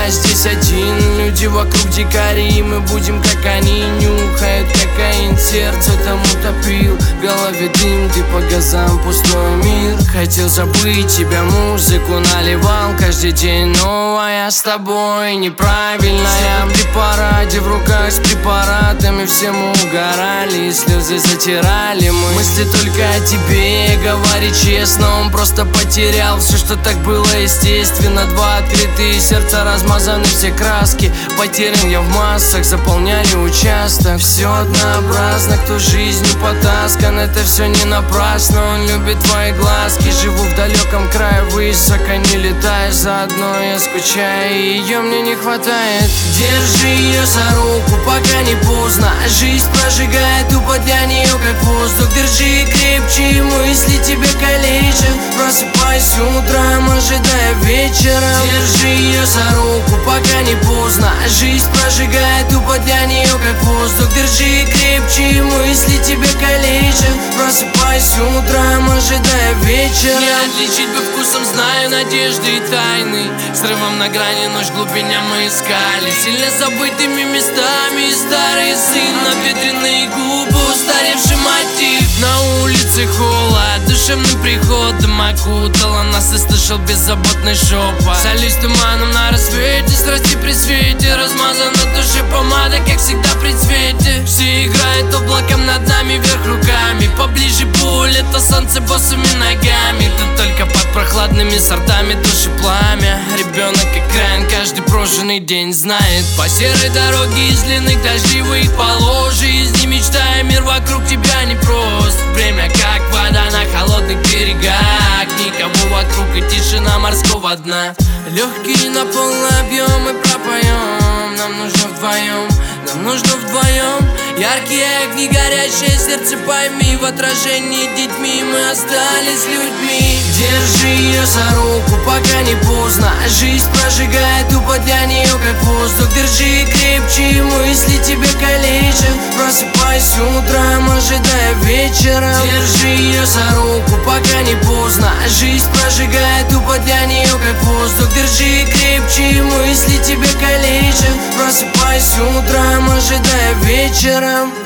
я здесь один. Люди вокруг дикари, мы будем как они. Нюхают кокаин, сердце там утопил. В голове дым, ты по газам, пустой мир. Хотел забыть тебя, музыку наливал каждый день, но я с тобой неправильная. В препарате в руках с препаратами, все мы угорали, слезы затирали. Мысли только о тебе, говори честно. Он просто потерял все, что так было естественно. Два открытые сердца, размазаны все краски. Потерян я в массах, заполняли участок. Все однообразно, кто жизнью потаскан. Это все не напрасно, он любит твои глазки. Живу в далеком крае, высоко не летаешь. Заодно я скучаю, и ее мне не хватает. Держи ее за руку, пока не поздно. Жизнь прожигает тупо для нее как воздух. Держи крепче, мысли тебе калечат. Просыпайся утром, ожидая вечера. Держи ее за руку, пока не поздно. Жизнь прожигает тупо для нее как воздух. Держи крепче, мысли тебе калечат. Просыпайся утром, ожидая вечера. Не отличить бы вкусом, знаю надежды и тайны. Срывом на грани, ночь в глубине мы искали. Сильно забытыми местами, старый сын, обветренные губы, устаревший мотив. На улице холод, душевным приходом окутала нас и слышал беззаботный шепот. Солюсь туманом на рассвете, страсти при свете. Размазана на душе помада, как всегда при цвете. Все играют облаком над нами, вверх руками. Поближе пуль, это солнце босыми ногами. Ты только под прохладными сортами души пламя. Ребенок экран, каждый прожженный день знает. По серой дороге из длинных дождевых полос жизни, мечтая мир вокруг тебя непрост. Время как вода на холодных берегах. Никого вокруг и тишина морского дна. Легкие на полный объем мы пропоем. Нам нужно вдвоем, нам нужно вдвоем. Яркие огни, горящее сердце, пойми. В отражении детьми мы остались людьми. Держи ее за руку, пока не поздно. Жизнь прожигает тупо для нее как воздух. Держи крепче, мысли тебе калечат. Просыпайся утром, ожидая вечера. Держи ее за руку, пока не поздно. Жизнь прожигает тупо для нее как воздух. Держи крепче, мысли тебе калечат. Просыпайся утром, ожидая вечера.